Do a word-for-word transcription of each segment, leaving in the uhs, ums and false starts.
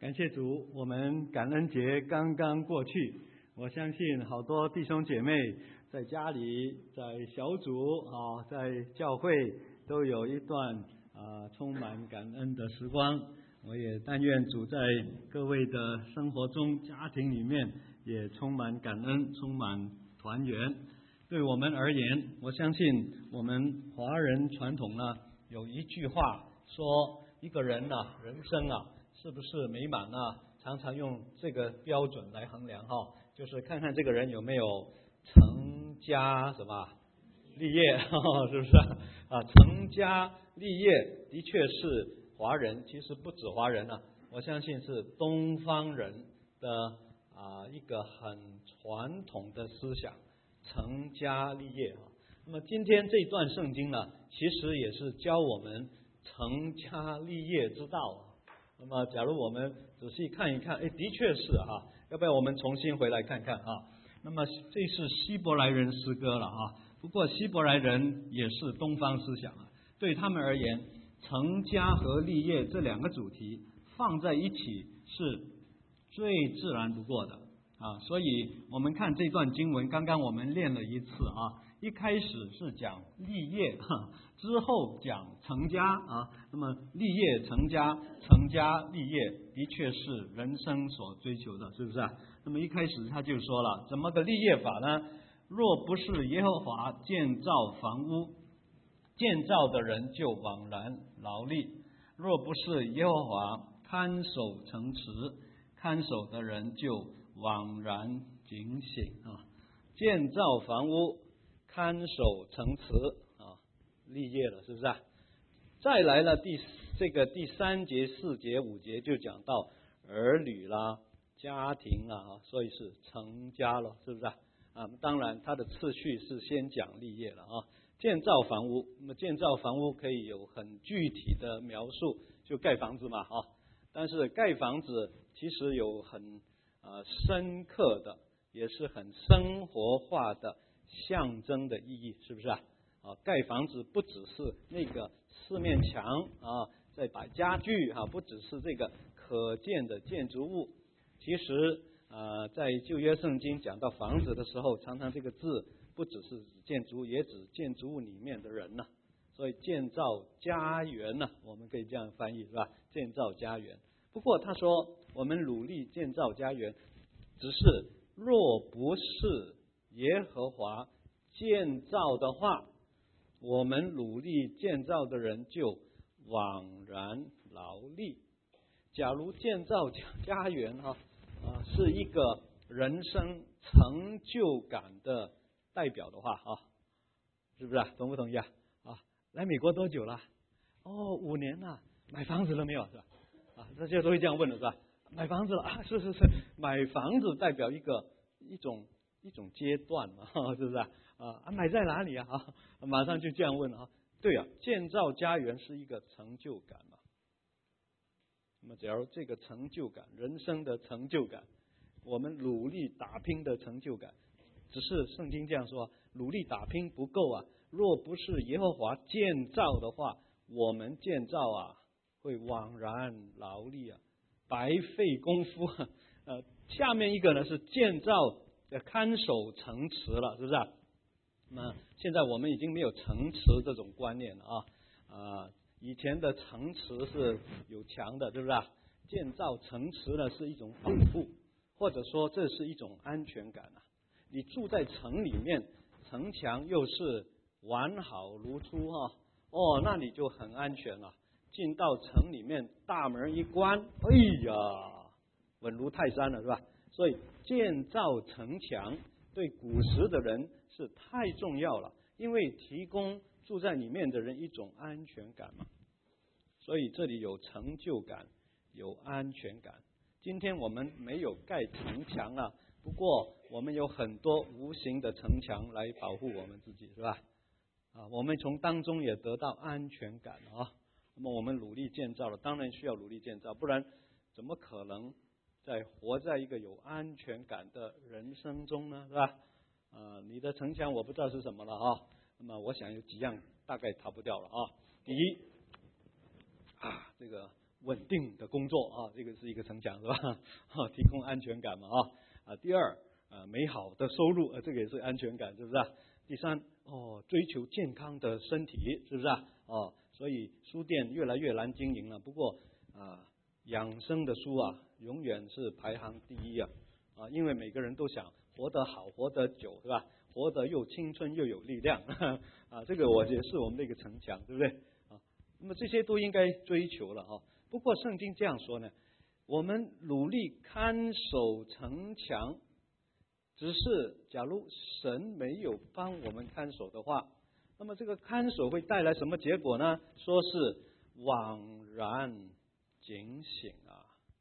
感谢主，我们感恩节刚刚过去，我相信好多弟兄姐妹在家里、在小组啊、在教会都有一段啊充满感恩的时光。我也但愿主在各位的生活中、家庭里面也充满感恩，充满团圆。对我们而言，我相信我们华人传统呢有一句话说，一个人呢、啊、人生啊是不是美满呢？常常用这个标准来衡量哈，就是看看这个人有没有成家什么立业，是不是啊？成家立业的确是华人，其实不止华人啊，我相信是东方人的啊一个很传统的思想，成家立业啊。那么今天这段圣经呢，其实也是教我们成家立业之道啊。那么假如我们仔细看一看，哎，的确是哈，要不要我们重新回来看看啊？那么这是希伯来人诗歌了啊，不过希伯来人也是东方思想啊，对他们而言，成家和立业这两个主题放在一起是最自然不过的啊。所以我们看这段经文，刚刚我们练了一次啊，一开始是讲立业，之后讲成家啊。那么立业成家，成家立业的确是人生所追求的，是不是啊？那么一开始他就说了，怎么个立业法呢？若不是耶和华建造房屋，建造的人就枉然劳力；若不是耶和华看守城池，看守的人就枉然警醒啊。建造房屋，看守城池啊，立业了，是不是啊？再来了第这个第三节、四节、五节就讲到儿女啦、家庭啦，所以是成家了，是不是啊？啊，当然它的次序是先讲立业了啊。建造房屋，那么建造房屋可以有很具体的描述，就盖房子嘛啊。但是盖房子其实有很呃深刻的，也是很生活化的象征的意义，是不是啊？啊，盖房子不只是那个四面墙啊，在摆家具啊，不只是这个可见的建筑物。其实呃，在旧约圣经讲到房子的时候，常常这个字不只是指建筑物，也指建筑物里面的人呢、啊。所以建造家园呢、啊，我们可以这样翻译，是吧？建造家园。不过他说，我们努力建造家园，只是若不是耶和华建造的话，我们努力建造的人就枉然劳力。假如建造家园哈啊是一个人生成就感的代表的话啊，是不是啊？同不同意啊？啊，来美国多久了？哦，五年了。买房子了没有？是吧？啊，大家都会这样问的是吧？买房子了啊？是是是，买房子代表一个一种一种阶段嘛，是不是啊？啊，买在哪里啊？啊，马上就这样问了啊。对啊，建造家园是一个成就感嘛。那么，假如这个成就感，人生的成就感，我们努力打拼的成就感，只是圣经这样说，努力打拼不够啊。若不是耶和华建造的话，我们建造啊会枉然劳力啊，白费功夫啊。呃，下面一个呢是建造看守城池了，是不是啊？那现在我们已经没有城池这种观念了啊啊。以前的城池是有墙的，对不对？建造城池呢是一种保护，或者说这是一种安全感啊。你住在城里面，城墙又是完好如初哈、啊，哦，那你就很安全了。进到城里面，大门一关，哎呀，稳如泰山了，是吧？所以建造城墙对古时的人是太重要了，因为提供住在里面的人一种安全感嘛。所以这里有成就感，有安全感。今天我们没有盖城墙啊，不过我们有很多无形的城墙来保护我们自己，是吧？啊，我们从当中也得到安全感啊。那么我们努力建造了，当然需要努力建造，不然怎么可能在活在一个有安全感的人生中呢？是吧？啊，你的城墙我不知道是什么了啊。那么我想有几样大概逃不掉了啊。第一啊，这个稳定的工作啊，这个是一个城墙是吧？啊，提供安全感嘛啊啊。第二啊，美好的收入，呃，这个也是安全感，是不是啊？第三哦，追求健康的身体，是不是啊？哦，所以书店越来越难经营了。不过啊，养生的书啊，永远是排行第一啊啊，因为每个人都想活得好，活得久，是吧？活得又青春又有力量啊，这个我觉得是我们的一个城墙，对不对啊？那么这些都应该追求了啊。不过圣经这样说呢，我们努力看守城墙，只是假如神没有帮我们看守的话，那么这个看守会带来什么结果呢？说是枉然警醒啊！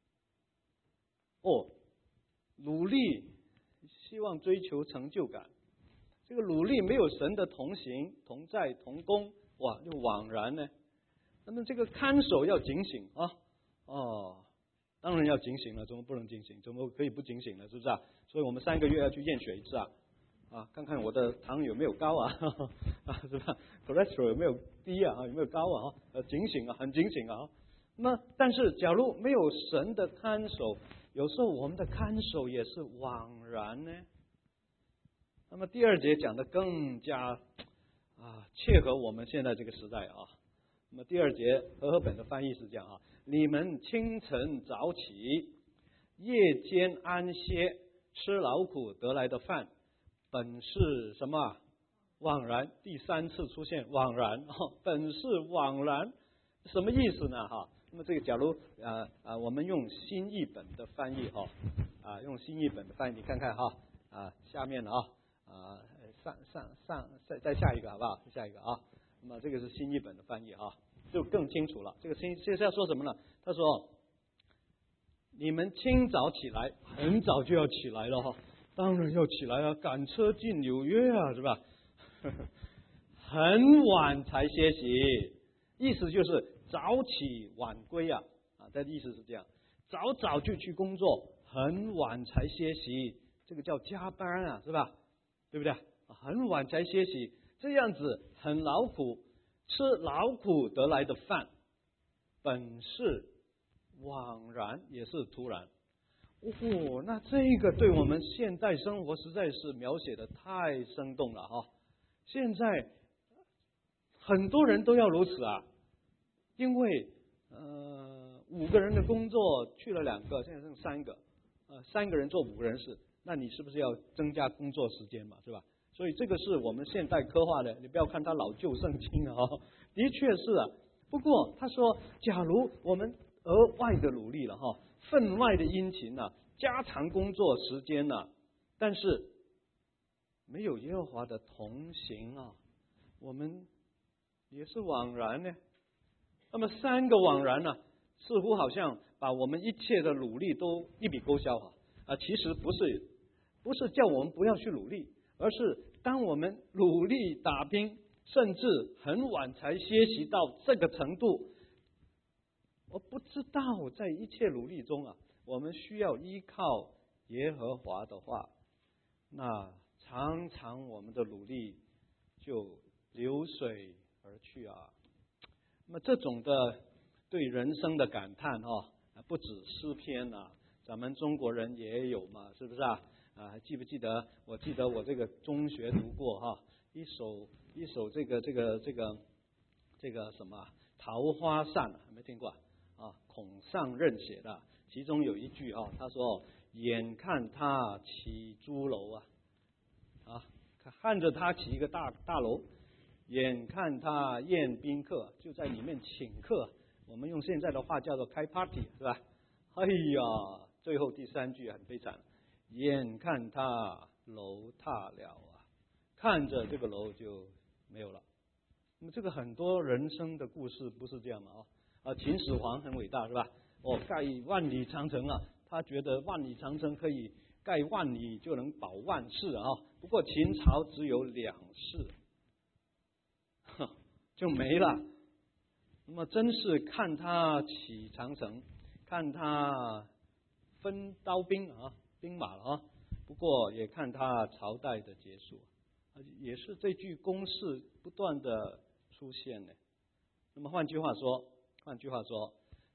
哦，努力希望追求成就感，这个努力没有神的同行、同在、同工，哇，就枉然呢。那么这个看守要警醒啊！哦，当然要警醒了，怎么不能警醒？怎么可以不警醒呢？是不是啊？所以我们三个月要去验血一次啊！啊，看看我的糖有没有高啊，啊，是吧 ？cholesterol 有没有低啊？有没有高啊？呃，警醒啊，很警醒啊。那么，但是假如没有神的看守，有时候我们的看守也是枉然呢。那么第二节讲的更加啊切合我们现在这个时代啊。那么第二节和合本的翻译是这样啊：你们清晨早起，夜间安歇，吃劳苦得来的饭，本是什么？枉然。第三次出现枉然，哦、本是枉然，什么意思呢？哈，那么这个假如啊啊，我们用新译本的翻译哈啊，用新译本的翻译，你看看哈啊，下面啊啊上上上再再下一个好不好？下一个啊。那么这个是新译本的翻译啊，就更清楚了。这个新这是要说什么呢？他说，你们清早起来，很早就要起来了哈，当然要起来啊，赶车进纽约啊，是吧？很晚才歇息，意思就是早起晚归啊啊，这意思是这样，早早就去工作，很晚才歇息，这个叫加班啊，是吧？对不对？很晚才歇息。这样子很劳苦，吃劳苦得来的饭，本是枉然，也是突然。哦，那这个对我们现代生活实在是描写的太生动了哈！现在很多人都要如此啊，因为呃五个人的工作去了两个，现在剩三个，呃三个人做五个人事，那你是不是要增加工作时间嘛，是吧？所以这个是我们现代刻画的，你不要看他老旧圣经啊，的确是啊。不过他说，假如我们额外的努力了哈，分外的殷勤啊，加长工作时间啊，但是没有耶和华的同行啊，我们也是枉然呢。那么三个枉然呢、啊，似乎好像把我们一切的努力都一笔勾销啊啊，其实不是，不是叫我们不要去努力。而是当我们努力打拼，甚至很晚才歇息到这个程度，我不知道在一切努力中啊，我们需要依靠耶和华的话，那常常我们的努力就流水而去啊。那么这种的对人生的感叹哦，不止诗篇啊，咱们中国人也有嘛，是不是啊？啊，还记不记得？我记得我这个中学读过哈，一首一首这个这个这个这个什么桃花扇，没听过啊？孔尚任写的，其中有一句啊，他说：“眼看他起朱楼啊，啊，看着他起一个大大楼，眼看他宴宾客，就在里面请客。我们用现在的话叫做开 party， 是吧？哎呀，最后第三句很悲惨。”眼看他楼塌了啊，看着这个楼就没有了。那么这个很多人生的故事不是这样嘛？啊啊，秦始皇很伟大是吧？哦，盖万里长城啊，他觉得万里长城可以盖万里就能保万世啊。不过秦朝只有两世，就没了。那么真是看他起长城，看他分刀兵啊。兵马了啊，不过也看他朝代的结束，也是这句公式不断的出现呢。那么换句话说，换句话说，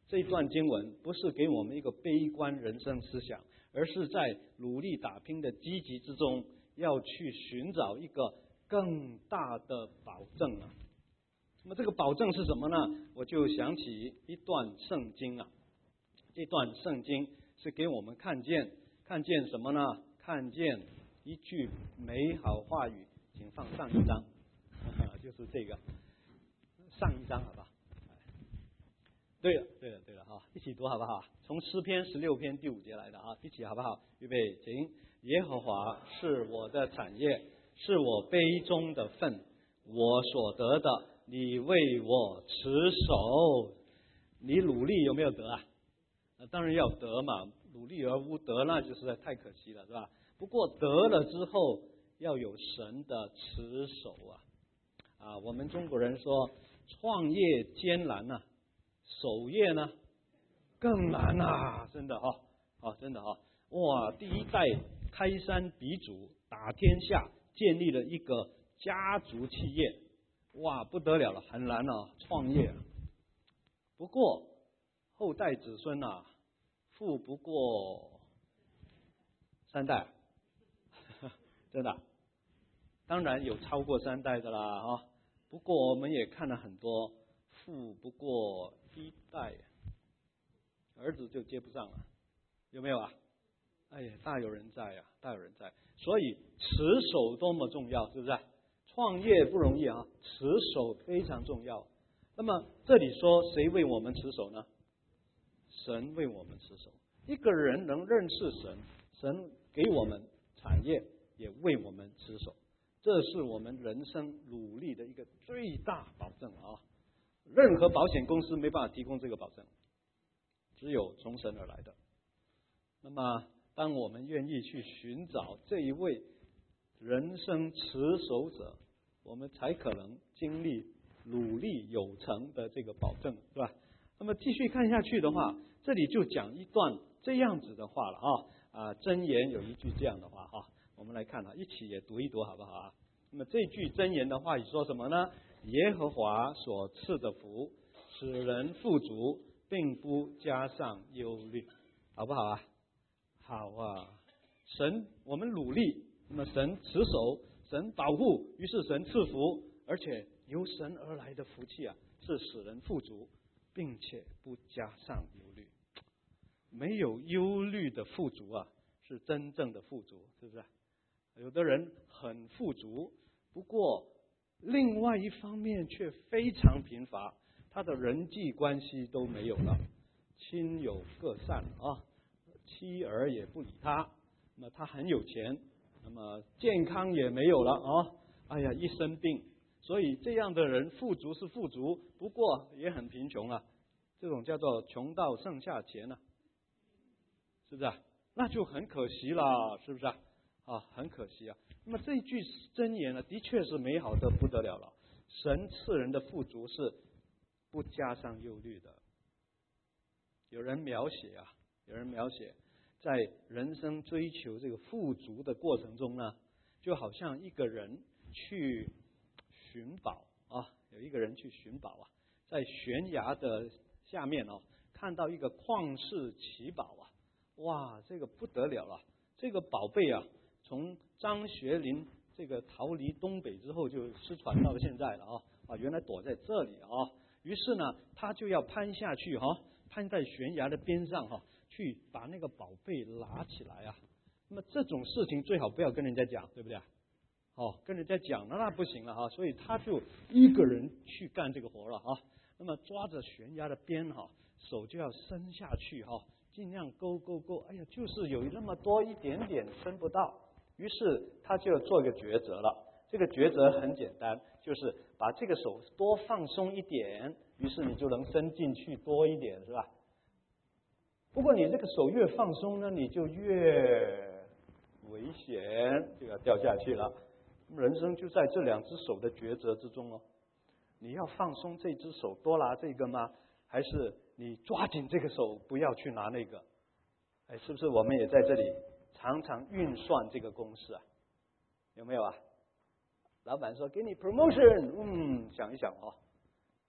这一段经文不是给我们一个悲观人生思想，而是在努力打拼的积极之中，要去寻找一个更大的保证啊。那么这个保证是什么呢？我就想起一段圣经啊，这段圣经是给我们看见看见什么呢？看见一句美好话语，请放上一章，就是这个上一章好不好？对了，对了，对了哈，一起读好不好？从诗篇十六篇第五节来的啊，一起好不好？预备，请。耶和华是我的产业，是我杯中的份，我所得的，你为我持守。你努力有没有得啊？当然要得嘛，努力而无得那就实在太可惜了，是吧？不过得了之后要有神的持守啊！啊，我们中国人说创业艰难呐、啊，守业呢更难呐，真的哈、哦，啊，真的哈、哦，哇！第一代开山鼻祖打天下，建立了一个家族企业，哇，不得了了，很难啊，创业。不过后代子孙啊，富不过三代，真的。当然有超过三代的啦啊，不过我们也看了很多富不过一代，儿子就接不上了，有没有啊？哎呀，大有人在啊，大有人在。所以持守多么重要，是不是？创业不容易啊，持守非常重要。那么这里说谁为我们持守呢？神为我们持守。一个人能认识神，神给我们产业，也为我们持守。这是我们人生努力的一个最大保证啊！任何保险公司没办法提供这个保证，只有从神而来的。那么当我们愿意去寻找这一位人生持守者，我们才可能经历努力有成的这个保证，是吧？那么继续看下去的话，这里就讲一段这样子的话了啊啊！箴言有一句这样的话哈，我们来看哈，一起也读一读好不好啊？那么这句箴言的话语说什么呢？耶和华所赐的福，使人富足，并不加上忧虑，好不好啊？好啊！神，我们努力，那么神持守，神保护，于是神赐福，而且由神而来的福气啊，是使人富足，并且不加上忧虑。没有忧虑的富足啊，是真正的富足，是不是？有的人很富足，不过另外一方面却非常贫乏，他的人际关系都没有了，亲友各散啊，妻儿也不理他，那么他很有钱，那么健康也没有了啊，哎呀，一生病，所以这样的人富足是富足，不过也很贫穷啊，这种叫做穷到剩下钱啊，是不是啊？那就很可惜了，是不是啊？啊，很可惜啊。那么这句箴言呢，的确是美好的不得了了。神赐人的富足是不加上忧虑的。有人描写啊，有人描写，在人生追求这个富足的过程中呢，就好像一个人去寻宝啊，有一个人去寻宝啊，在悬崖的下面哦，看到一个旷世奇宝啊，哇，这个不得了了，这个宝贝啊。从张学林这个逃离东北之后，就失传到了现在了啊啊！原来躲在这里啊，于是呢，他就要攀下去哈、啊，攀在悬崖的边上哈、啊，去把那个宝贝拿起来啊。那么这种事情最好不要跟人家讲，对不对？哦，跟人家讲了那不行了哈、啊，所以他就一个人去干这个活了啊。那么抓着悬崖的边哈、啊，手就要伸下去哈、啊，尽量勾勾勾，哎呀，就是有那么多一点点伸不到。于是他就做一个抉择了，这个抉择很简单，就是把这个手多放松一点，于是你就能伸进去多一点，是吧？不过你这个手越放松呢，你就越危险，就要掉下去了。人生就在这两只手的抉择之中哦。你要放松这只手，多拿这个吗？还是你抓紧这个手，不要去拿那个？哎，是不是我们也在这里？常常运算这个公式啊，有没有啊？老板说给你 promotion， 嗯，想一想哦，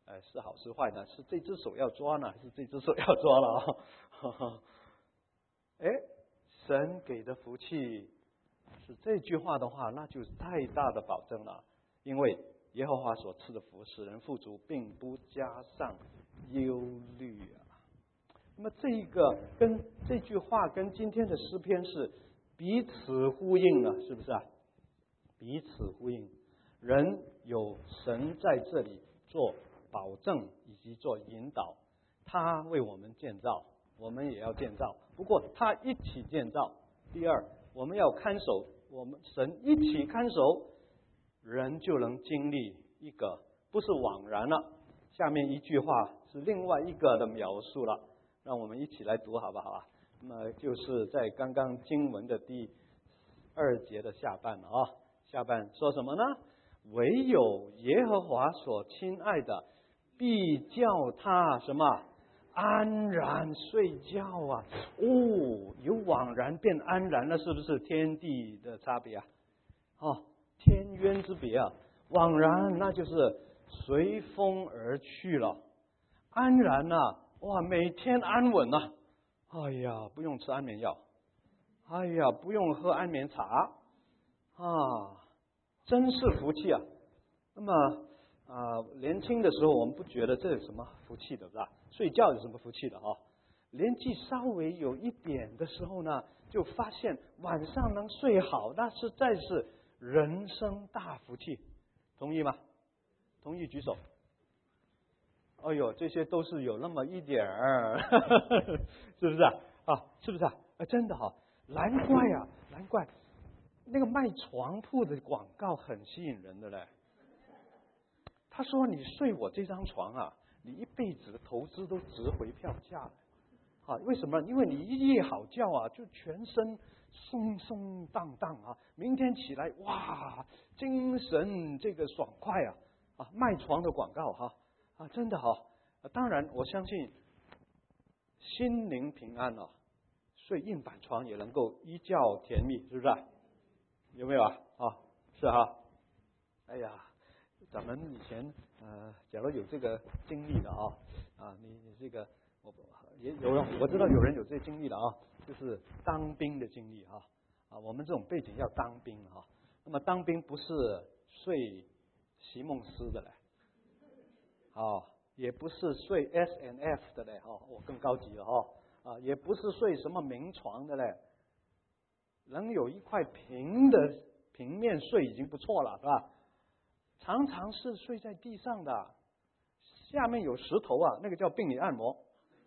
呃是好是坏呢？是这只手要抓呢，还是这只手要抓了啊？哎，神给的福气是这句话的话，那就是太大的保证了，因为耶和华所赐的福使人富足，并不加上忧虑啊。那么这一个跟这句话跟今天的诗篇是彼此呼应了，是不是啊？彼此呼应，人有神在这里做保证以及做引导，他为我们建造，我们也要建造。不过他一起建造。第二，我们要看守，我们神一起看守，人就能经历一个不是枉然了。下面一句话是另外一个的描述了，让我们一起来读好不好啊？那么就是在刚刚经文的第二节的下半了啊。下半说什么呢？唯有耶和华所亲爱的，必叫他什么安然睡觉啊！哦，由枉然变安然了，是不是天地的差别啊？哦，天渊之别啊！枉然那就是随风而去了，安然啊，哇，每天安稳啊！哎呀，不用吃安眠药，哎呀，不用喝安眠茶啊，真是福气啊！那么啊、呃，年轻的时候我们不觉得这有什么福气的，是吧？睡觉有什么福气的啊？年纪稍微有一点的时候呢，就发现晚上能睡好，那实在是人生大福气，同意吗？同意举手。哎呦，这些都是有那么一点儿，是不是啊？啊，是不是啊？啊，真的哈、啊，难怪啊，难怪那个卖床铺的广告很吸引人的嘞。他说：“你睡我这张床啊，你一辈子的投资都值回票价了。啊，为什么？因为你一夜好觉啊，就全身松松荡荡啊，明天起来哇，精神这个爽快啊啊！卖床的广告哈啊，真的哈、啊。当然，我相信心灵平安啊，睡硬板床也能够一觉甜蜜，是不是啊？有没有啊？啊，是哈。哎呀。”咱们以前呃，假如有这个经历的啊啊，你你这个我也有人我知道有人有这个经历的啊，就是当兵的经历啊啊，我们这种背景要当兵啊，那么当兵不是睡席梦思的嘞，啊，也不是睡 S and F 的嘞，哈，我更高级了哈啊，也不是睡什么名床的嘞，能有一块平的平面睡已经不错了，是吧？常常是睡在地上的，下面有石头啊，那个叫病理按摩，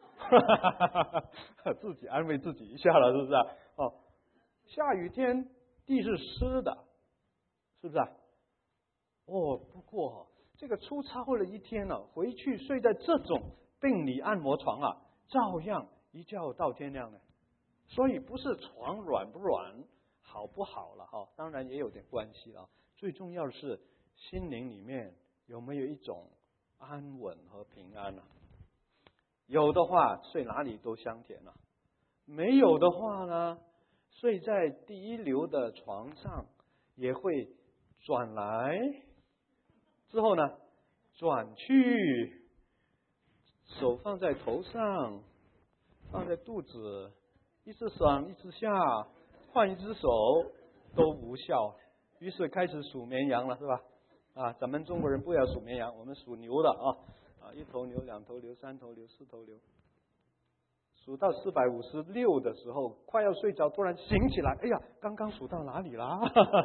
自己安慰自己一下了，是不是啊？哦，下雨天地是湿的，是不是啊？哦，不过这个出差了一天了、啊，回去睡在这种病理按摩床啊，照样一觉到天亮呢。所以不是床软不软，好不好了哈？当然也有点关系了。最重要的是。心灵里面有没有一种安稳和平安呢、啊？有的话，睡哪里都香甜了、啊；没有的话呢，睡在第一流的床上也会转来，之后呢，转去，手放在头上，放在肚子，一只上一只下，换一只手都无效，于是开始数绵羊了，是吧？啊，咱们中国人不要数绵羊，我们属牛的啊啊，一头牛、两头牛、三头牛、四头牛，数到四百五十六的时候，快要睡着，突然醒起来，哎呀，刚刚数到哪里啦？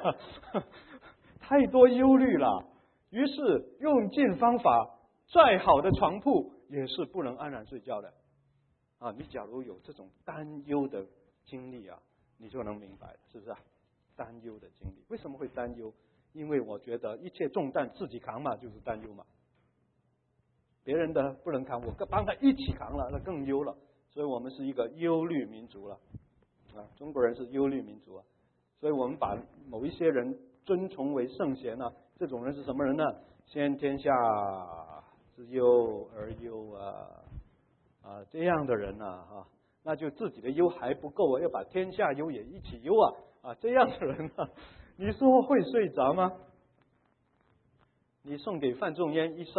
太多忧虑了，于是用尽方法，再好的床铺也是不能安然睡觉的啊！你假如有这种担忧的经历啊，你就能明白了，是不是啊？担忧的经历，为什么会担忧？因为我觉得一切重担自己扛嘛，就是担忧嘛。别人的不能扛，我帮他一起扛了，那更忧了。所以我们是一个忧虑民族了啊，中国人是忧虑民族啊。所以我们把某一些人尊崇为圣贤啊，这种人是什么人呢？先天下之忧而忧啊啊，这样的人啊哈，那就自己的忧还不够啊，要把天下忧也一起忧啊啊，这样的人啊。你说会睡着吗？你送给范仲淹一张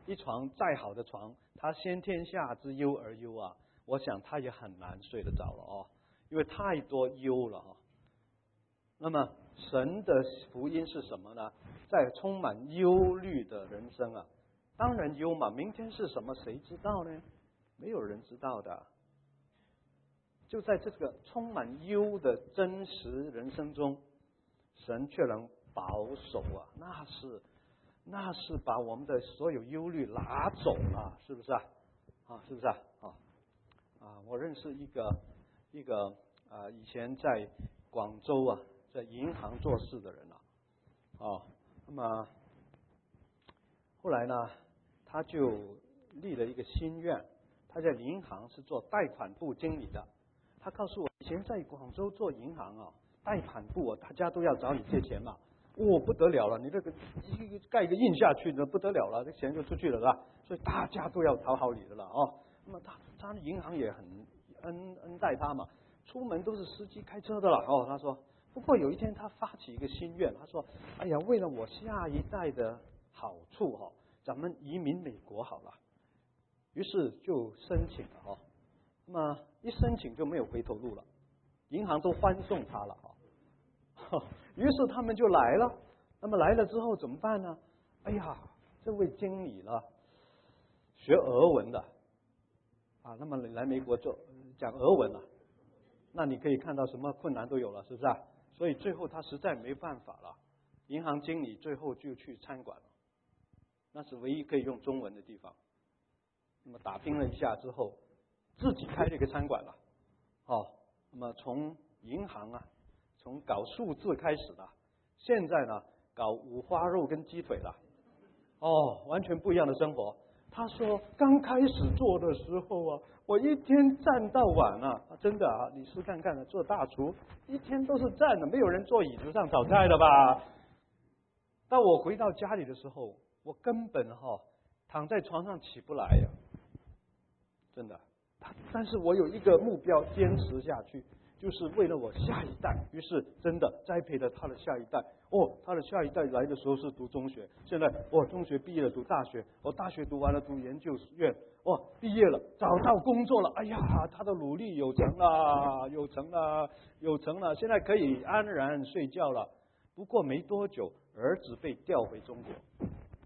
一床再好的床，他先天下之忧而忧啊，我想他也很难睡得着了哦，因为太多忧了哦。那么神的福音是什么呢？在充满忧虑的人生啊，当然忧嘛，明天是什么谁知道呢？没有人知道的。就在这个充满忧的真实人生中，神却能保守啊，那是那是把我们的所有忧虑拿走了，是不是啊？啊，是不是啊？啊啊，我认识一个一个啊，以前在广州啊，在银行做事的人啊，哦，那么后来呢，他就立了一个心愿，他在银行是做贷款部经理的。他告诉我，以前在广州做银行啊，贷款部啊，大家都要找你借钱嘛，哦，不得了了，你这个一盖一个印下去，那不得了了，这钱就出去了，是吧？所以大家都要讨好你的了哦。那么他他的银行也很恩恩待他嘛，出门都是司机开车的了哦。他说，不过有一天他发起一个心愿，他说，哎呀，为了我下一代的好处哈、哦，咱们移民美国好了。于是就申请了哦。那么一申请就没有回头路了，银行都欢送他了啊。于是他们就来了。那么来了之后怎么办呢？哎呀，这位经理呢，学俄文的啊，那么来美国做讲俄文了，那你可以看到什么困难都有了，是不是啊？所以最后他实在没办法了，银行经理最后就去餐馆了，那是唯一可以用中文的地方。那么打听了一下之后，自己开了一个餐馆了，哦，那么从银行啊，从搞数字开始的，现在呢搞五花肉跟鸡腿了，哦，完全不一样的生活。他说刚开始做的时候啊，我一天站到晚啊，真的啊，你试看看啊，做大厨一天都是站的，没有人坐椅子上炒菜的吧？当我回到家里的时候，我根本哈、哦、躺在床上起不来呀、啊，真的。但是我有一个目标，坚持下去，就是为了我下一代。于是真的栽培了他的下一代。哦，他的下一代来的时候是读中学，现在哦，中学毕业了读大学，哦，大学读完了读研究院，哦，毕业了找到工作了。哎呀，他的努力有成了，有成了，有成了，现在可以安然睡觉了。不过没多久，儿子被调回中国。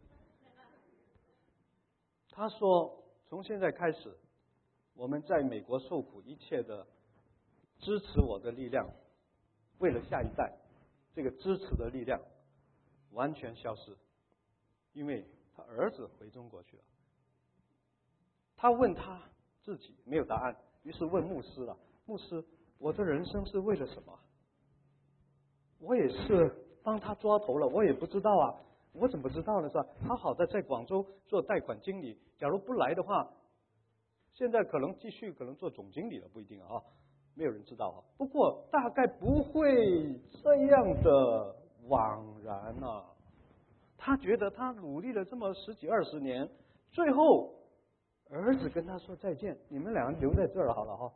他说，从现在开始，我们在美国受苦一切的支持我的力量，为了下一代，这个支持的力量完全消失，因为他儿子回中国去了。他问他自己没有答案，于是问牧师了：牧师，我的人生是为了什么？我也是帮他抓头了，我也不知道啊，我怎么知道呢？是吧？他好在在广州做贷款经理，假如不来的话，现在可能继续可能做总经理了，不一定啊，没有人知道啊。不过大概不会这样的枉然啊。他觉得他努力了这么十几二十年，最后儿子跟他说再见，你们两个留在这儿好了哈。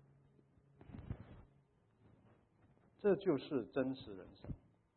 这就是真实人生。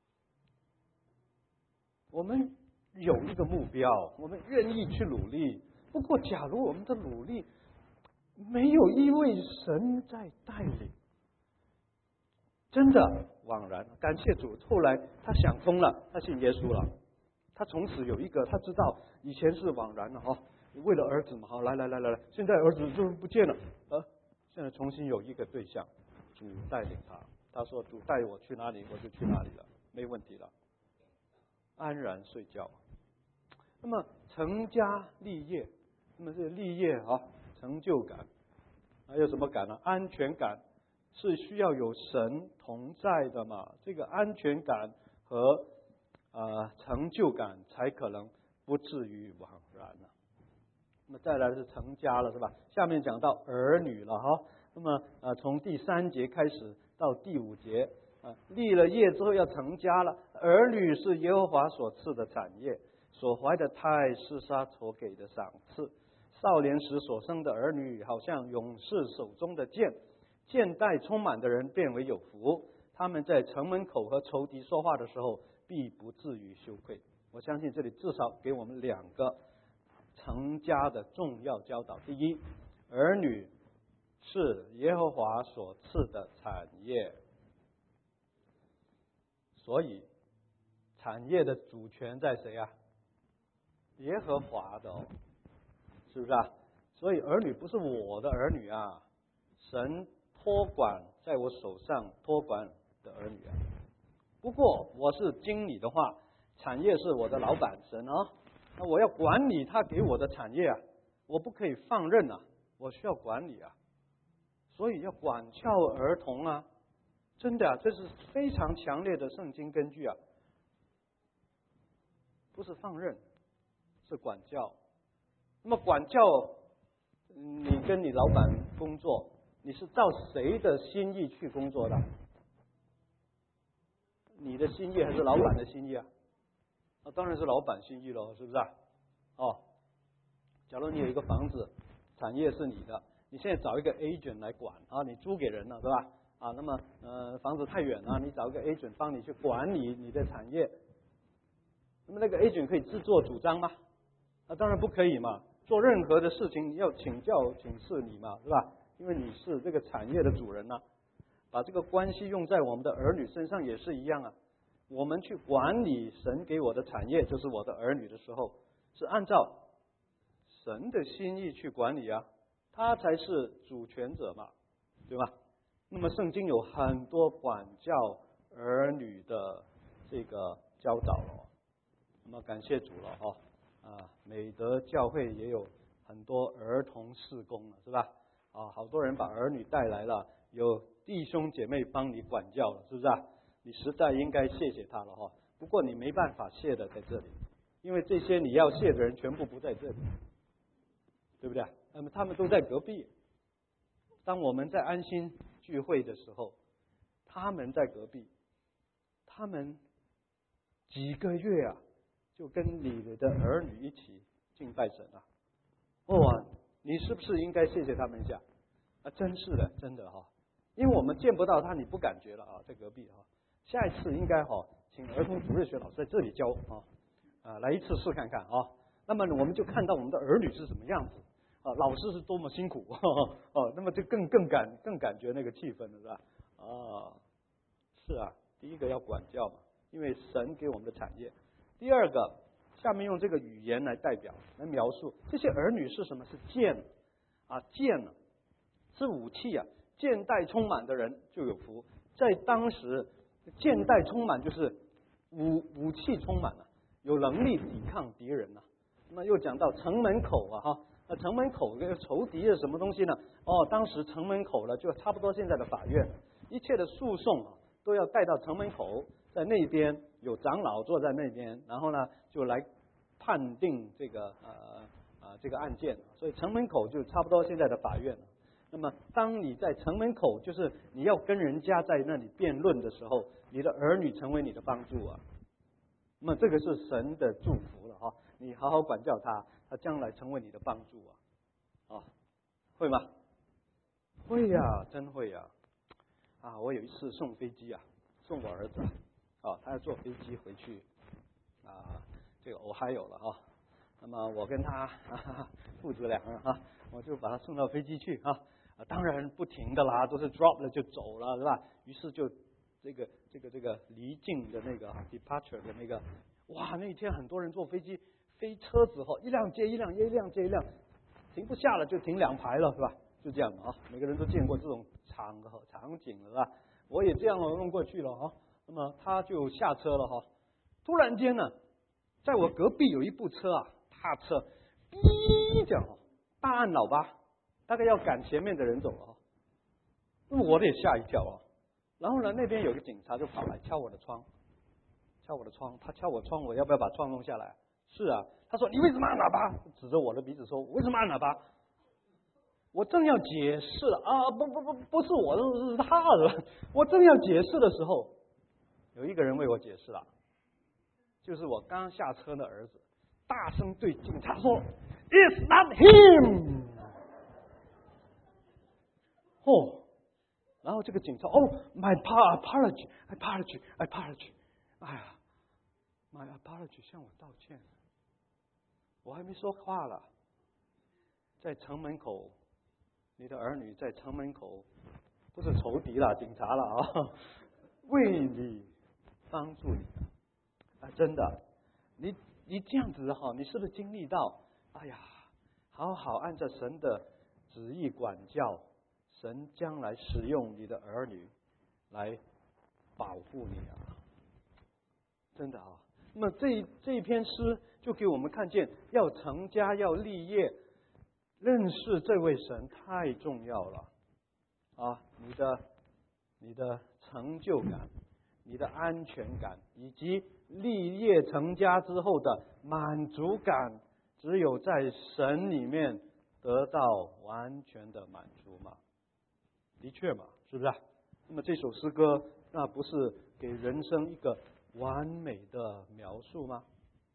我们有一个目标，我们愿意去努力。不过，假如我们的努力没有一位神在带领，真的枉然。感谢主，后来他想通了，他信耶稣了。他从此有一个，他知道以前是枉然的哈，为了儿子嘛，好，来来来来来，现在儿子就不见了，呃，现在重新有一个对象，主带领他。他说主带我去哪里，我就去哪里了，没问题了，安然睡觉。那么成家立业，那么这个立业啊，成就感，还有什么感呢？安全感是需要有神同在的嘛？这个安全感和呃成就感才可能不至于枉然了。那么再来是成家了，是吧？下面讲到儿女了哈。那么呃从第三节开始到第五节啊，立了业之后要成家了，儿女是耶和华所赐的产业，所怀的胎是他所给的赏赐。少年时所生的儿女，好像勇士手中的剑，剑带充满的人变为有福。他们在城门口和仇敌说话的时候，必不至于羞愧。我相信这里至少给我们两个成家的重要教导。第一，儿女是耶和华所赐的产业，所以产业的主权在谁啊？耶和华的哦，是不是啊？所以儿女不是我的儿女啊，神托管在我手上托管的儿女啊。不过我是经理的话，产业是我的老板神啊，那我要管理他给我的产业啊，我不可以放任啊，我需要管理啊，所以要管教儿童啊，真的啊，这是非常强烈的圣经根据啊，不是放任，是管教。那么管教，你跟你老板工作，你是照谁的心意去工作的？你的心意还是老板的心意啊？那当然是老板心意咯，是不是啊？哦，假如你有一个房子，产业是你的，你现在找一个 agent 来管啊，你租给人了，对吧？啊，那么呃房子太远了，你找一个 agent 帮你去管理你的产业，那么那个 agent 可以自作主张吗？那当然不可以嘛。做任何的事情你要请教请示你嘛，是吧？因为你是这个产业的主人啊。把这个关系用在我们的儿女身上也是一样啊。我们去管理神给我的产业，就是我的儿女的时候，是按照神的心意去管理啊，他才是主权者嘛，对吧？那么圣经有很多管教儿女的这个教导了，那么感谢主了哦。啊，美德教会也有很多儿童事工了，是吧？啊，好多人把儿女带来了，有弟兄姐妹帮你管教了，是不是啊？你实在应该谢谢他了哈。不过你没办法谢的在这里，因为这些你要谢的人全部不在这里，对不对？那么他们都在隔壁。当我们在安心聚会的时候，他们在隔壁，他们几个月啊，就跟你的儿女一起敬拜神啊。哦，你是不是应该谢谢他们一下？啊，真是的，真的哈。因为我们见不到他，你不感觉了啊，在隔壁哈。下一次应该哈，请儿童主日学老师在这里教啊，啊，来一次试看看啊。那么我们就看到我们的儿女是什么样子啊，老师是多么辛苦哦，那么就更更感更感觉那个气氛了，是吧？啊，是啊，第一个要管教嘛，因为神给我们的产业。第二个，下面用这个语言来代表来描述这些儿女是什么？是剑啊，剑呢是武器啊。剑带充满的人就有福。在当时，剑带充满就是武武器充满了，有能力抵抗敌人啊。那么又讲到城门口啊，哈，那城门口这个仇敌是什么东西呢？哦，当时城门口呢，就差不多现在的法院，一切的诉讼啊，都要带到城门口，在那边有长老坐在那边，然后呢，就来判定这个呃啊这个案件，所以城门口就差不多现在的法院。那么，当你在城门口，就是你要跟人家在那里辩论的时候，你的儿女成为你的帮助啊。那么，这个是神的祝福了哈。你好好管教他，他将来成为你的帮助啊。啊，会吗？会呀，真会呀。啊，我有一次送飞机啊，送我儿子啊，他要坐飞机回去啊，这个Ohio了啊。那么我跟他哈哈父子两人哈，我就把他送到飞机去啊。啊，当然不停的啦，都是 drop 了就走了，是吧？于是就这个这个这个离境的那个 departure 的那个，哇，那一天很多人坐飞机飞车子哈，一辆接一辆，一辆接一辆，停不下了就停两排了，是吧？就这样啊，每个人都见过这种场合场景了，是吧？我也这样弄过去了哈。那么他就下车了哈，突然间呢，在我隔壁有一部车啊，大车，哔这样，大按喇叭。大概要赶前面的人走了，那么我也吓一跳啊。然后呢，那边有个警察就跑来敲我的窗，敲我的窗，他敲我窗，我要不要把窗弄下来？是啊，他说你为什么按喇叭？指着我的鼻子说为什么按喇叭？我正要解释了啊，不不不，不是我的，是他的。我正要解释的时候，有一个人为我解释了，就是我刚下车的儿子，大声对警察说 ，It's not him。哦，然后这个警察哦 ，my apology, apology, apology， 哎呀 ，my apology 向我道歉。 我还没说话了，在城门口，你的儿女在城门口，不是仇敌了，警察了啊，为你帮助你啊，真的，你你这样子哈，你是不是经历到？哎呀，好好按照神的旨意管教，神将来使用你的儿女来保护你啊，真的啊。那么这这一篇诗就给我们看见，要成家要立业，认识这位神太重要了啊！你的你的成就感、你的安全感，以及立业成家之后的满足感，只有在神里面得到完全的满足嘛？的确嘛，是不是？那么这首诗歌，那不是给人生一个完美的描述吗？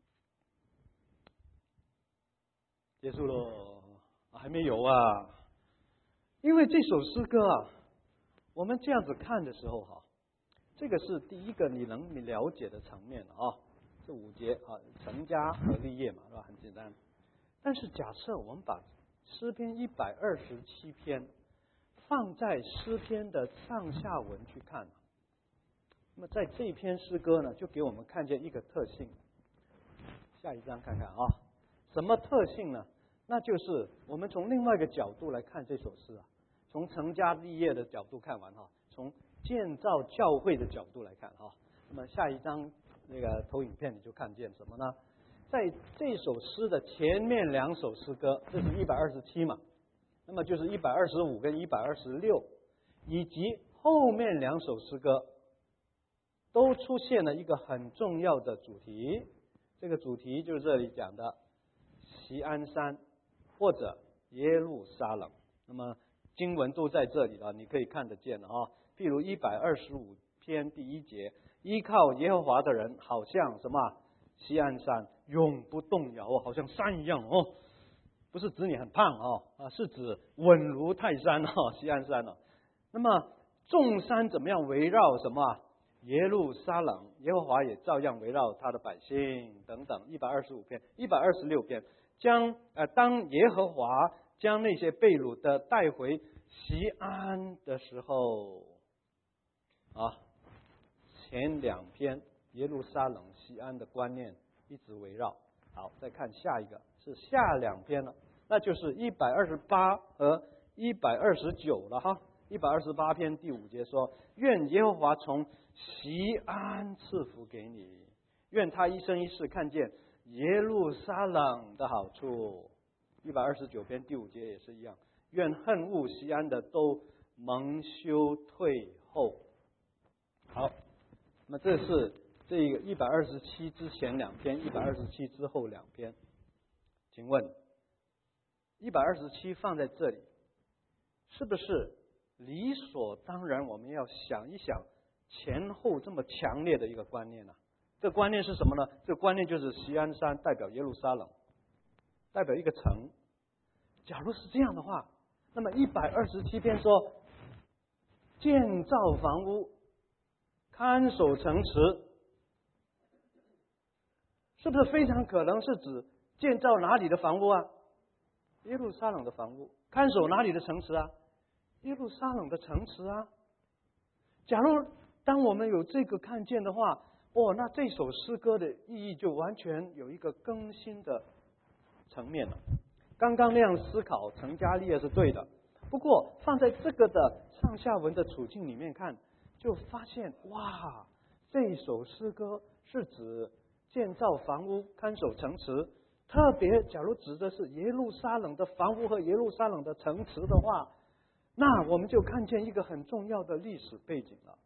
结束喽，还没有啊？因为这首诗歌啊，我们这样子看的时候哈，这个是第一个你能了解的层面啊。这五节啊，成家和立业嘛，是吧？很简单。但是假设我们把诗篇一百二十七篇放在诗篇的上下文去看，那么在这一篇诗歌呢，就给我们看见一个特性。下一章看看啊，什么特性呢？那就是我们从另外一个角度来看这首诗啊，从成家立业的角度看完哈，从建造教会的角度来看哈。那么下一章那个投影片你就看见什么呢？在这首诗的前面两首诗歌，这是一百二十七嘛，那么就是一百二十五跟一百二十六，以及后面两首诗歌，都出现了一个很重要的主题。这个主题就是这里讲的锡安山或者耶路撒冷。那么经文都在这里了，你可以看得见了啊。譬如一百二十五篇第一节，依靠耶和华的人好像什么？锡安山永不动摇，好像山一样哦。不是指你很胖哦，啊，是指稳如泰山哦，锡安山哦。那么众山怎么样围绕什么？耶路撒冷，耶和华也照样围绕他的百姓等等。一百二十五篇、一百二十六篇，将呃当耶和华将那些被掳的带回锡安的时候，啊，前两篇耶路撒冷、锡安的观念一直围绕。好，再看下一个是下两篇了，那就是一百二十八和一百二十九了哈。一百二十八篇第五节说：愿耶和华从锡安赐福给你，愿他一生一世看见耶路撒冷的好处。一百二十九篇第五节也是一样，愿恨恶锡安的都蒙羞退后。好，那么这是这个一百二十七之前两篇，一百二十七之后两篇。请问一百二十七放在这里，是不是理所当然我们要想一想前后这么强烈的一个观念呢？这个观念是什么呢？这个观念就是锡安山代表耶路撒冷，代表一个城。假如是这样的话，那么一百二十七篇说建造房屋、看守城池，是不是非常可能是指建造哪里的房屋啊？耶路撒冷的房屋。看守哪里的城池啊？耶路撒冷的城池啊。假如当我们有这个看见的话，哦，那这首诗歌的意义就完全有一个更新的层面了。刚刚那样思考成家立业是对的，不过放在这个的上下文的处境里面看，就发现哇，这首诗歌是指建造房屋、看守城池，特别假如指的是耶路撒冷的房屋和耶路撒冷的城池的话，那我们就看见一个很重要的历史背景了。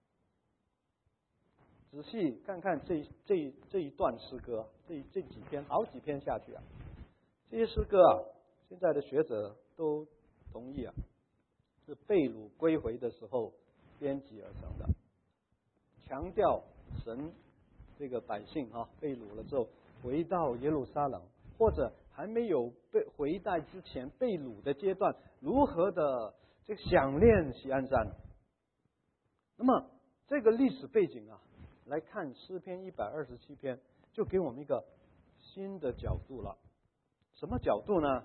仔细看看这这这一段诗歌，这这几篇好几篇下去啊，这些诗歌啊，现在的学者都同意啊，是被掳归回的时候编辑而成的，强调神这个百姓啊被掳了之后回到耶路撒冷，或者还没有被回带之前被掳的阶段，如何的这个想念锡安山。那么这个历史背景啊，来看诗篇一百二十七篇，就给我们一个新的角度了。 什么角度呢？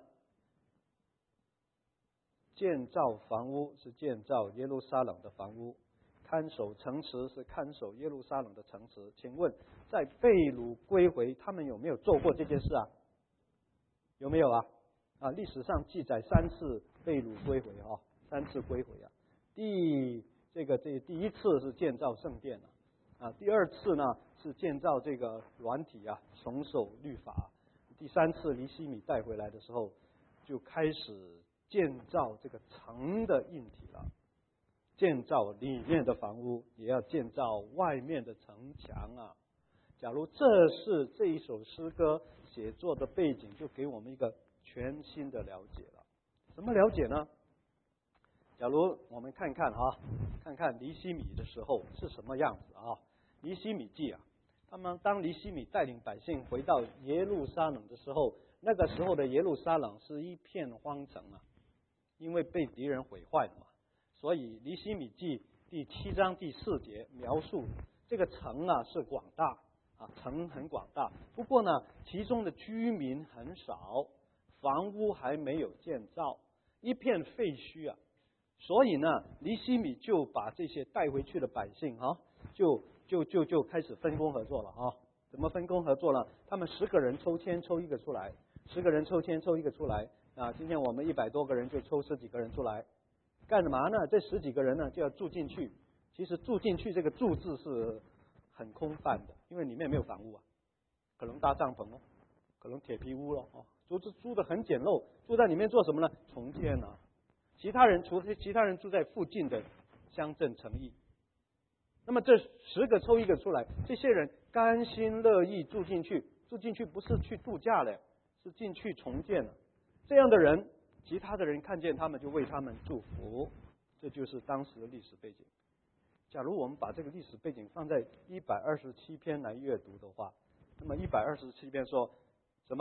建造房屋是建造耶路撒冷的房屋，看守城池是看守耶路撒冷的城池。请问，在被掳归回，他们有没有做过这件事啊？有没有啊？啊，历史上记载三次被掳归回啊，三次归回啊。第这个这第一次是建造圣殿啊，第二次呢是建造这个软体啊，重守律法。第三次尼希米带回来的时候，就开始建造这个城的硬体了，建造里面的房屋，也要建造外面的城墙啊。假如这是这一首诗歌写作的背景，就给我们一个全新的了解了。什么了解呢？假如我们看看啊，看看尼希米的时候是什么样子啊？尼希米记啊，他们当尼希米带领百姓回到耶路撒冷的时候，那个时候的耶路撒冷是一片荒城啊，因为被敌人毁坏了嘛。所以尼希米记第七章第四节描述这个城啊是广大啊，城很广大，不过呢，其中的居民很少，房屋还没有建造，一片废墟啊。所以呢，尼希米就把这些带回去的百姓啊，就就就就开始分工合作了啊。怎么分工合作呢？他们十个人抽签抽一个出来，十个人抽签抽一个出来啊。今天我们一百多个人就抽十几个人出来，干什么呢？这十几个人呢就要住进去。其实住进去这个住字是很空泛的，因为里面没有房屋啊，可能搭帐篷哦，可能铁皮屋咯哦，租租的很简陋，住在里面做什么呢？重建啊。其他人除非其他人住在附近的乡镇城邑。那么这十个抽一个出来，这些人甘心乐意住进去，住进去不是去度假了，是进去重建了。这样的人，其他的人看见他们就为他们祝福，这就是当时的历史背景。假如我们把这个历史背景放在一百二十七篇来阅读的话，那么一百二十七篇说什么？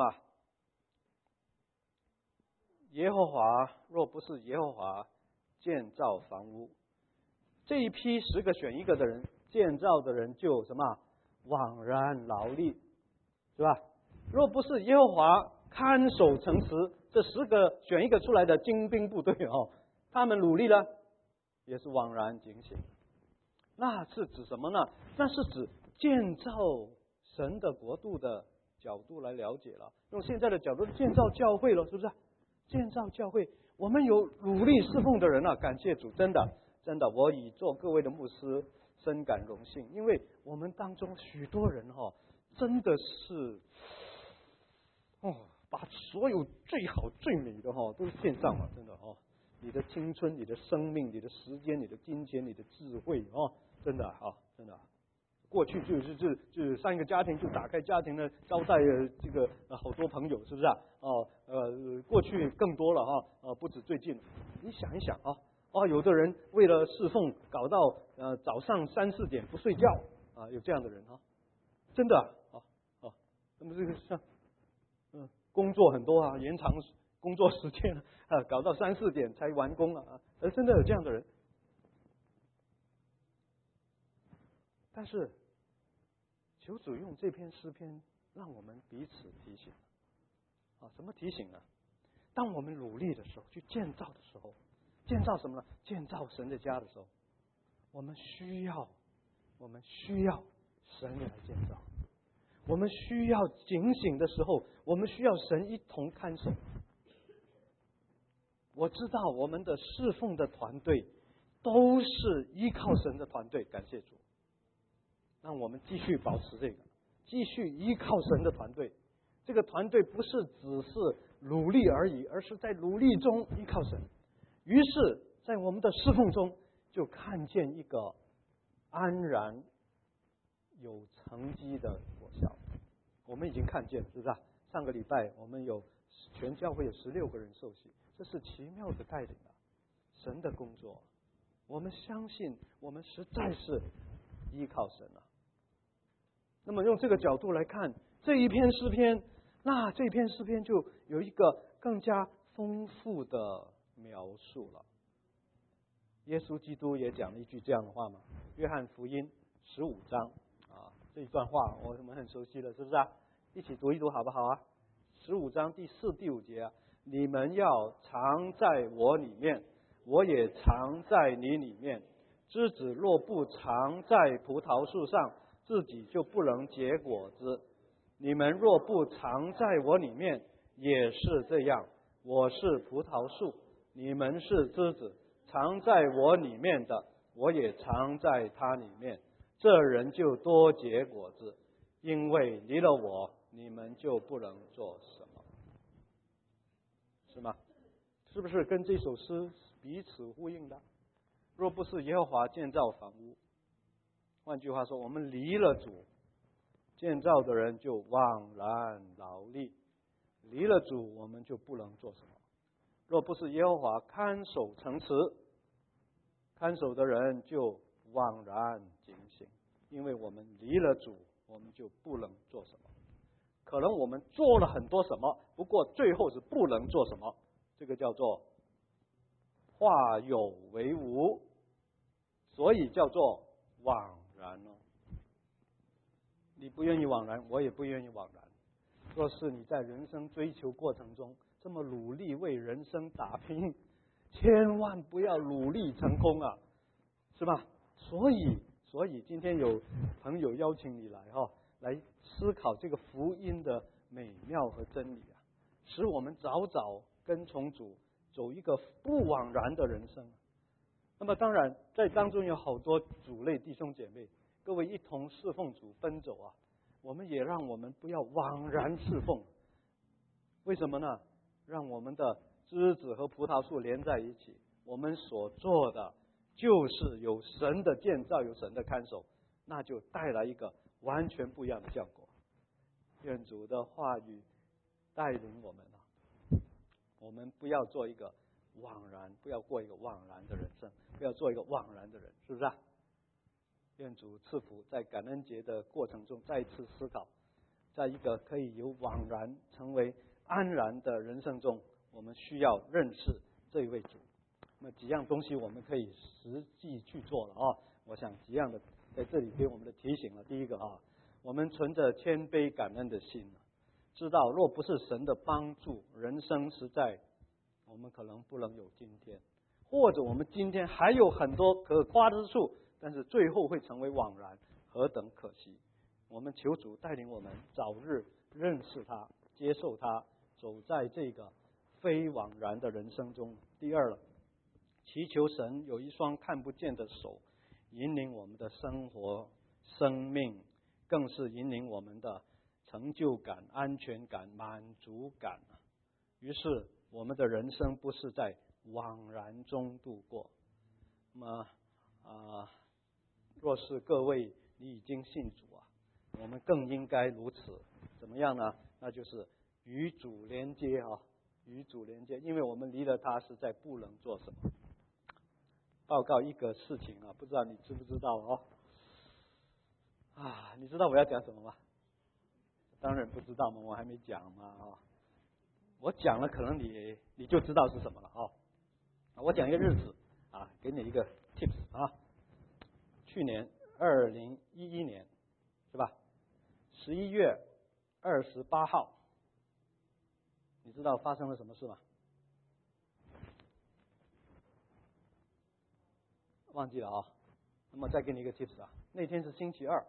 耶和华若不是耶和华建造房屋，这一批十个选一个的人，建造的人就什么枉然劳力，是吧？若不是耶和华看守城池，这十个选一个出来的精兵部队哦，他们努力了，也是枉然警醒。那是指什么呢？那是指建造神的国度的角度来了解了。用现在的角度，建造教会了，是不是？建造教会，我们有努力侍奉的人啊，感谢主，真的真的，我以做各位的牧师深感荣幸，因为我们当中许多人哈、哦，真的是哦，把所有最好最美的哈、哦、都献上了，真的哦，你的青春、你的生命、你的时间、你的金钱、你的智慧哦，真的啊，真的。过去就是就就上一个家庭就打开家庭呢，招待这个呃好多朋友，是不是啊？哦呃，过去更多了哈，呃不止最近。你想一想啊，哦有的人为了侍奉搞到呃早上三四点不睡觉啊，有这样的人哈，真的啊啊，那么这个像嗯工作很多啊，延长工作时间啊，搞到三四点才完工啊，而真的有这样的人。但是，求主用这篇诗篇让我们彼此提醒啊，什么提醒呢？当我们努力的时候，去建造的时候，建造什么呢？建造神的家的时候，我们需要，我们需要神来建造。我们需要警醒的时候，我们需要神一同看守。我知道我们的侍奉的团队都是依靠神的团队，感谢主。让我们继续保持这个，继续依靠神的团队。这个团队不是只是努力而已，而是在努力中依靠神。于是，在我们的侍奉中，就看见一个安然有成绩的果效。我们已经看见了，是不是啊？上个礼拜我们有全教会有十六个人受洗，这是奇妙的带领啊！神的工作，我们相信，我们实在是依靠神啊。那么用这个角度来看这一篇诗篇，那这篇诗篇就有一个更加丰富的描述了。耶稣基督也讲了一句这样的话嘛，约翰福音十五章啊，这一段话我们很熟悉了，是不是啊？一起读一读好不好啊？ 十五章第四、第五节啊，你们要常在我里面，我也常在你里面。枝子若不常在葡萄树上，自己就不能结果子。你们若不常在我里面，也是这样。我是葡萄树，你们是枝子，常在我里面的，我也常在他里面。这人就多结果子，因为离了我，你们就不能做什么。是吗？是不是跟这首诗彼此呼应的？若不是耶和华建造房屋，换句话说，我们离了主，建造的人就枉然劳力；离了主，我们就不能做什么。若不是耶和华看守城池，看守的人就枉然警醒，因为我们离了主，我们就不能做什么。可能我们做了很多什么，不过最后是不能做什么，这个叫做化有为无，所以叫做枉然哦。你不愿意枉然，我也不愿意枉然。若是你在人生追求过程中这么努力为人生打拼，千万不要努力成功啊，是吧？所以，所以今天有朋友邀请你来哈、哦，来思考这个福音的美妙和真理啊，使我们早早跟从主，走一个不枉然的人生。那么当然，在当中有好多主类弟兄姐妹，各位一同侍奉主奔走啊，我们也让我们不要枉然侍奉。为什么呢？让我们的枝子和葡萄树连在一起，我们所做的就是有神的建造，有神的看守，那就带来一个完全不一样的效果。愿主的话语带领我们啊，我们不要做一个枉然，不要过一个枉然的人生，不要做一个枉然的人，是不是啊？愿主赐福，在感恩节的过程中再一次思考，在一个可以由枉然成为安然的人生中，我们需要认识这一位主。那么几样东西我们可以实际去做了啊！我想几样的在这里给我们的提醒了。第一个啊，我们存着谦卑感恩的心，知道若不是神的帮助，人生实在我们可能不能有今天，或者我们今天还有很多可夸之处，但是最后会成为枉然，何等可惜！我们求主带领我们早日认识他，接受他，走在这个非枉然的人生中。第二了，祈求神有一双看不见的手，引领我们的生活、生命，更是引领我们的成就感、安全感、满足感。于是我们的人生不是在枉然中度过。那么啊、呃，若是各位你已经信主啊，我们更应该如此。怎么样呢？那就是与主连接啊，与主连接，因为我们离了他实在不能做什么。报告一个事情啊，不知道你知不知道哦？啊，你知道我要讲什么吗？当然不知道嘛，我还没讲嘛啊。我讲了，可能你你就知道是什么了哦。我讲一个日子啊，给你一个 tips 啊。去年二零一一年是吧？十一月二十八号，你知道发生了什么事吗？忘记了啊。那么再给你一个 tips 啊，那天是星期二，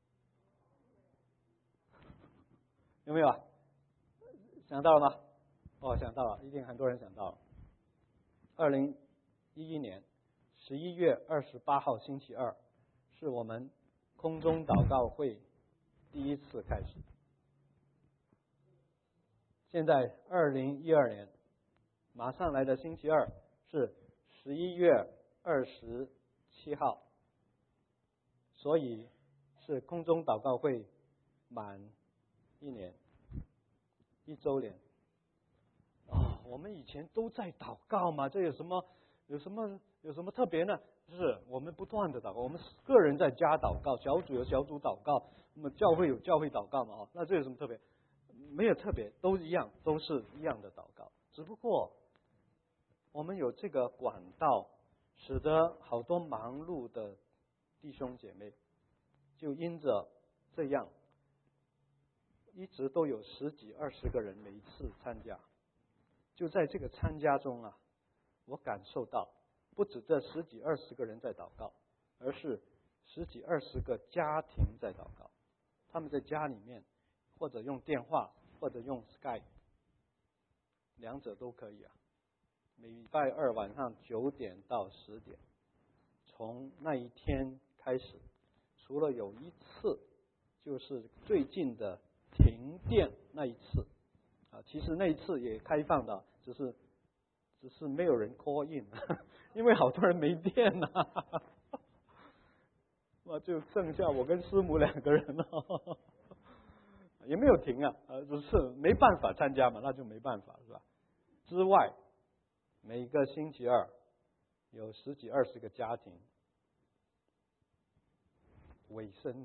有没有啊？想到了吗？哦，想到了，一定很多人想到了。二零一一年十一月二十八号星期二，是我们空中祷告会第一次开始。现在二零一二年，马上来的星期二是十一月二十七号，所以是空中祷告会满一年，一周年。哦，我们以前都在祷告嘛，这有什么有什么有什么特别呢？就是我们不断的祷告，我们个人在家祷告，小组有小组祷告，那么教会有教会祷告嘛，哦，那这有什么特别？没有特别，都一样，都是一样的祷告，只不过我们有这个管道，使得好多忙碌的弟兄姐妹就因着这样一直都有十几二十个人每一次参加。就在这个参加中啊，我感受到不止这十几二十个人在祷告，而是十几二十个家庭在祷告。他们在家里面，或者用电话，或者用 Skype， 两者都可以啊。每礼拜二晚上九点到十点，从那一天开始，除了有一次，就是最近的停电那一次啊，其实那一次也开放的，只是只是没有人 call in， 因为好多人没电啊，那就剩下我跟师母两个人了，也没有停啊，呃，只是没办法参加嘛，那就没办法是吧？之外，每个星期二有十几二十个家庭委身。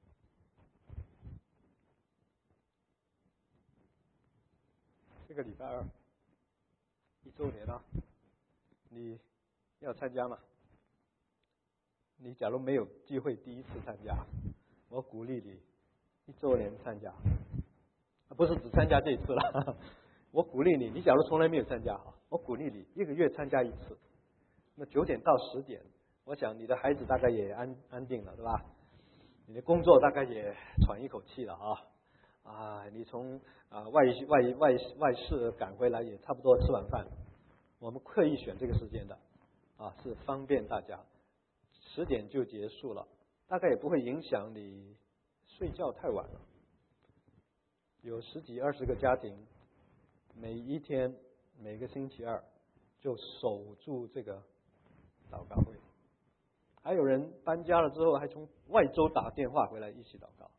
这个礼拜二一周年了，你要参加吗？你假如没有机会第一次参加，我鼓励你一周年参加，不是只参加这一次了。我鼓励你，你假如从来没有参加，我鼓励你一个月参加一次。那九点到十点，我想你的孩子大概也安安定了，对吧？你的工作大概也喘一口气了啊。啊，你从啊外外外外市赶回来也差不多吃晚饭。我们刻意选这个时间的，啊，是方便大家。十点就结束了，大概也不会影响你睡觉太晚了。有十几二十个家庭，每一天每个星期二就守住这个祷告会。还有人搬家了之后，还从外州打电话回来一起祷告。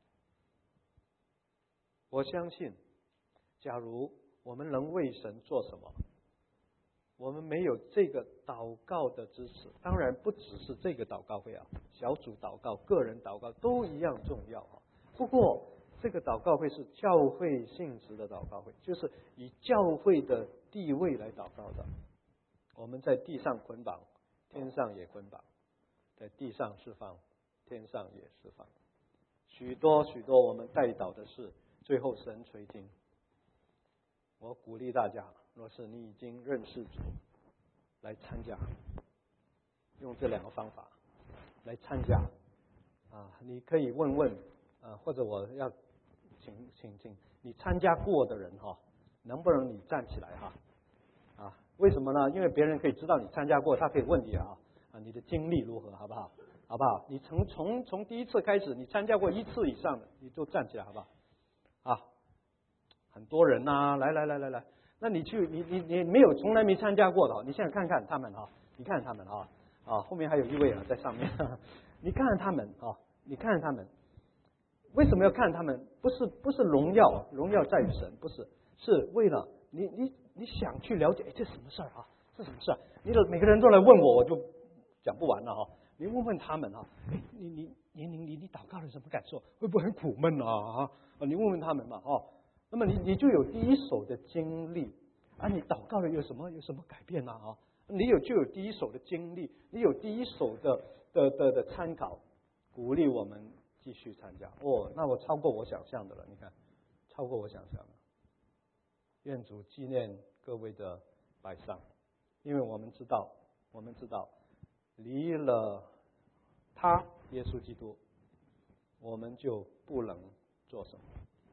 我相信，假如我们能为神做什么，我们没有这个祷告的支持，当然不只是这个祷告会啊，小组祷告、个人祷告都一样重要啊。不过，这个祷告会是教会性质的祷告会，就是以教会的地位来祷告的。我们在地上捆绑，天上也捆绑；在地上释放，天上也释放。许多许多我们代祷的事，最后神垂听。我鼓励大家，若是你已经认识主，来参加，用这两个方法来参加啊！你可以问问啊，或者我要请请请你参加过的人哈，能不能你站起来哈？啊，为什么呢？因为别人可以知道你参加过，他可以问你啊啊，你的经历如何，好不好？好不好？你从从从第一次开始，你参加过一次以上的，你就站起来，好不好？啊，很多人呐、啊，来来来来来，那你去你你你没有从来没参加过的，你现在看看他们啊，你看他们啊啊，后面还有一位啊在上面，呵呵你看看他们啊，你看看他们，为什么要看他们？不是不是荣耀，荣耀在于神，不是，是为了你你你想去了解，哎，这什么事儿啊？这什么事儿？你的每个人都来问我，我就讲不完了哈、啊。你问问他们啊，哎，你你你你你你祷告了什么感受？会不会很苦闷啊？啊，你问问他们嘛，哦，那么你你就有第一手的经历啊，你祷告了有什么有什么改变呢？啊，你有就有第一手的经历，你有第一手的的的的参考，鼓励我们继续参加。哦，那我超过我想象的了，你看，超过我想象的。愿主纪念各位的摆上，因为我们知道，我们知道。离了他，耶稣基督，我们就不能做什么。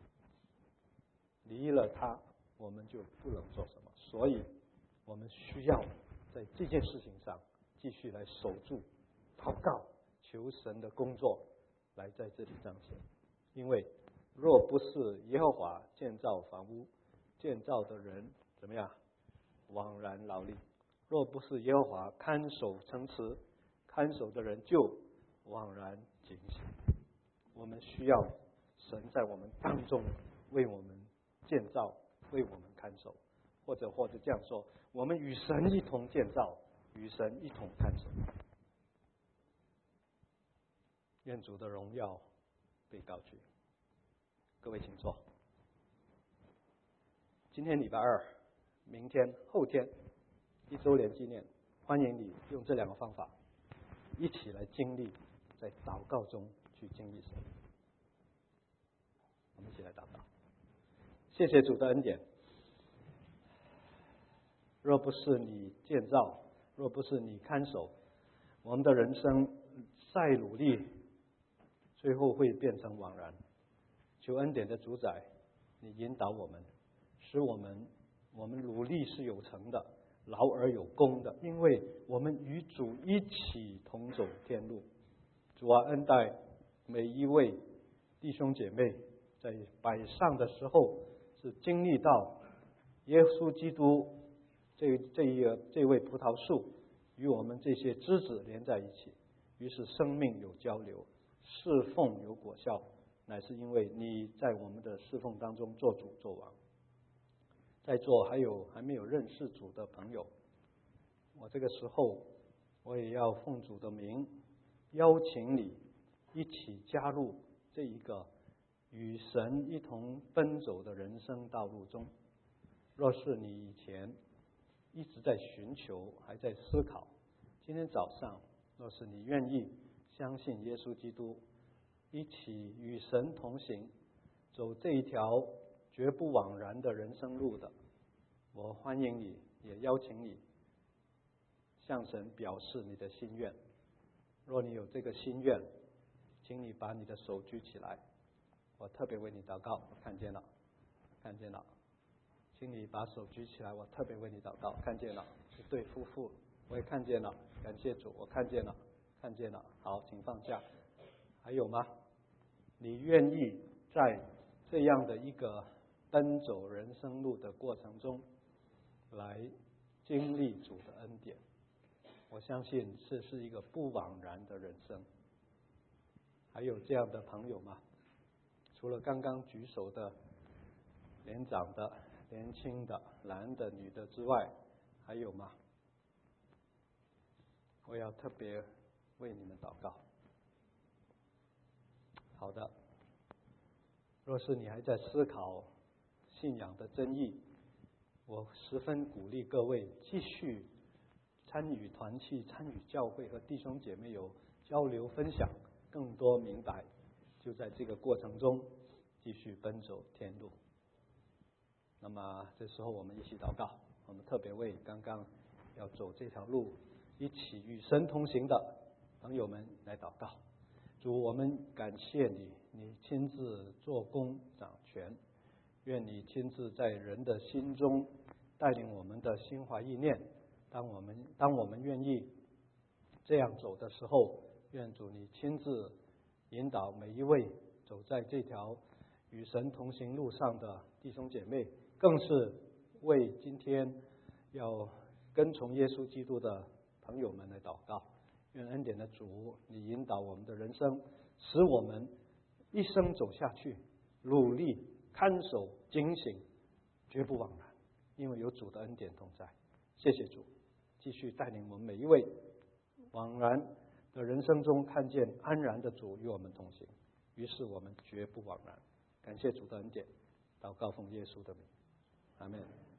离了他，我们就不能做什么。所以，我们需要在这件事情上继续来守住、祷告、求神的工作，来在这里彰显。因为，若不是耶和华建造房屋，建造的人怎么样？枉然劳力。若不是耶和华看守城池，看守的人就枉然警醒。我们需要神在我们当中为我们建造，为我们看守，或者或者这样说，我们与神一同建造，与神一同看守。愿主的荣耀被高举。各位请坐。今天礼拜二，明天、后天。一周年纪念，欢迎你用这两个方法一起来经历，在祷告中去经历神。我们一起来祷告。 谢谢主的恩典。若不是你建造，若不是你看守，我们的人生再努力，最后会变成枉然。求恩典的主宰，你引导我们，使我们我们努力是有成的，劳而有功的，因为我们与主一起同走天路。主啊，恩待每一位弟兄姐妹，在摆上的时候是经历到耶稣基督这这一个这位葡萄树与我们这些枝子连在一起，于是生命有交流，侍奉有果效，乃是因为你在我们的侍奉当中做主做王。在座还有还没有认识主的朋友，我这个时候我也要奉主的名邀请你一起加入这一个与神一同奔走的人生道路中。若是你以前一直在寻求，还在思考，今天早上若是你愿意相信耶稣基督，一起与神同行，走这一条绝不枉然的人生路的，我欢迎你，也邀请你向神表示你的心愿。若你有这个心愿，请你把你的手举起来，我特别为你祷告。我看见了，看见了，请你把手举起来，我特别为你祷告。看见了，一对夫妇，我也看见了，感谢主，我看见了，看见了。好，请放下。还有吗？你愿意在这样的一个奔走人生路的过程中来经历主的恩典？我相信这是一个不枉然的人生。还有这样的朋友吗？除了刚刚举手的年长的、年轻的、男的、女的之外，还有吗？我要特别为你们祷告。好的，若是你还在思考信仰的真义，我十分鼓励各位继续参与团契，参与教会，和弟兄姐妹有交流分享，更多明白，就在这个过程中继续奔走天路。那么这时候我们一起祷告，我们特别为刚刚要走这条路一起与神同行的朋友们来祷告。主，我们感谢你，你亲自做工掌权，愿你亲自在人的心中带领我们的心怀意念。当我们当我们愿意这样走的时候，愿主你亲自引导每一位走在这条与神同行路上的弟兄姐妹，更是为今天要跟从耶稣基督的朋友们来祷告。愿恩典的主，你引导我们的人生，使我们一生走下去，努力看守警醒，绝不枉然，因为有主的恩典同在。谢谢主，继续带领我们每一位枉然的人生中看见安然的主与我们同行，于是我们绝不枉然。感谢主的恩典，祷告奉耶稣的名，阿们。